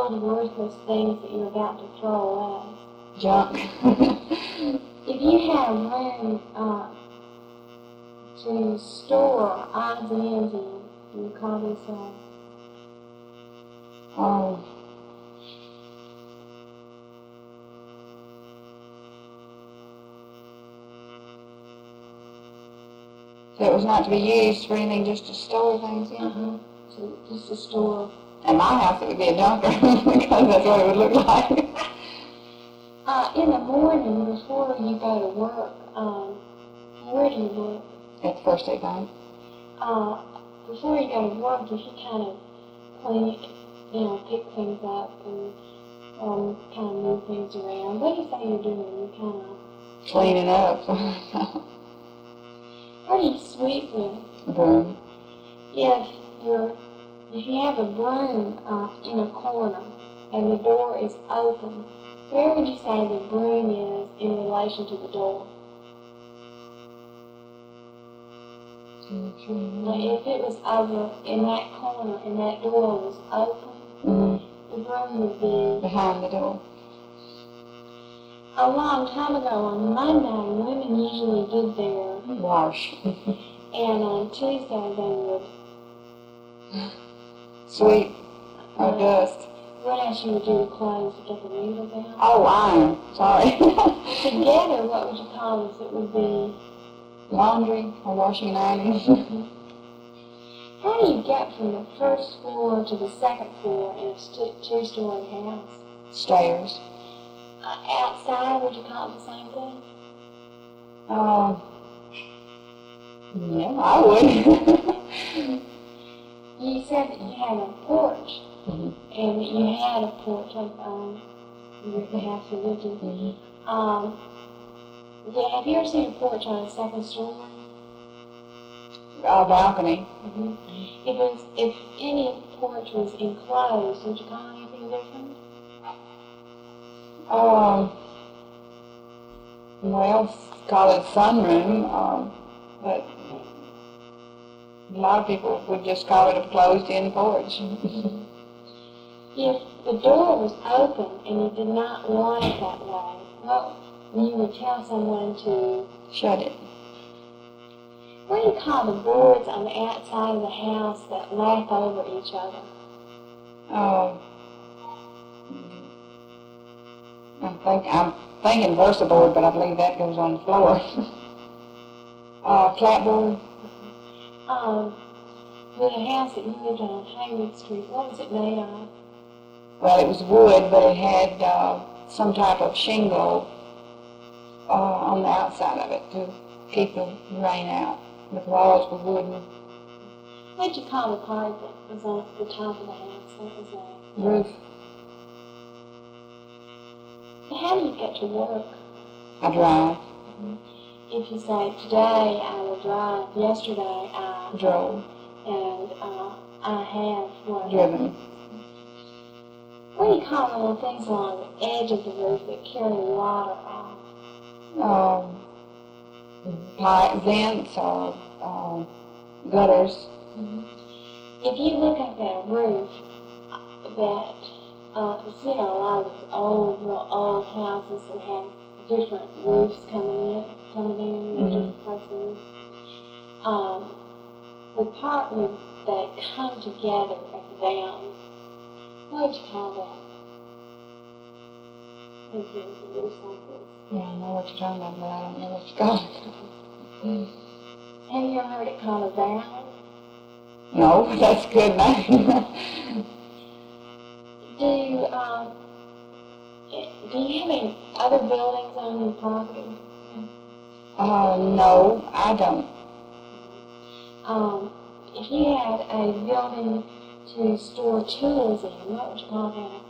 old, worthless things that you're about to throw away. Junk. If you had a room to store odds and ends in, you call this Oh. So it was not to be used for anything, just to store things in? Just to store. In my house it would be a junker because that's what it would look like. In the morning before you go to work, where do you work? At the First State Bank. Before you go to work, if you kind of clean, pick things up and kind of move things around, what do you say you're doing? You kind of cleaning up. What do you sweep with? A broom. If you have a broom in a corner and the door is open, where would you say the broom is in relation to the door? If it was over in that corner and that door was open, the broom would be behind the door. A long time ago on Monday, women usually did their wash, and on Tuesday they would sweep or dust. What else you would do to clothes to get the wrinkles out? Oh, iron. Sorry. Together, what would you call this? It would be laundry or washing and ironing. How do you get from the first floor to the second floor in a two-story house? Stairs. Outside, would you call it the same thing? Yeah, I would. You said that you had a porch, and that you had a porch on the house you lived in. Have you ever seen a porch on a second story? A balcony. If any porch was enclosed, would you call it anything different? Well, call it sunroom, but a lot of people would just call it a closed-in porch. If the door was open and you did not want it that way, well, you would tell someone to shut it. What do you call the boards on the outside of the house that lap over each other? I'm thinking versaboard, but I believe that goes on the floor. Clapboard. With a house that you lived on Haywood Street, what was it made of? Well, it was wood, but it had some type of shingle on the outside of it to keep the rain out. The walls were wooden. What did you call the part that was on the top of the house? What was that? Roof. How do you get to work? I drive. If you say, today I will drive, yesterday I drove, and I have driven. What do you call the little things along the edge of the roof that carry water off? Pipe vents or gutters. If you look up at a roof that, a lot of those real old houses that have different roofs coming in different parts of the roof, the part where they come together at the down, what would you call that? Yeah, I know what you're talking about, but I don't know what you call it. Have you ever heard it called a valve? No, that's a good name. Do you have any other buildings on your property? No, I don't. If you had a building to store tools in, what would you call that?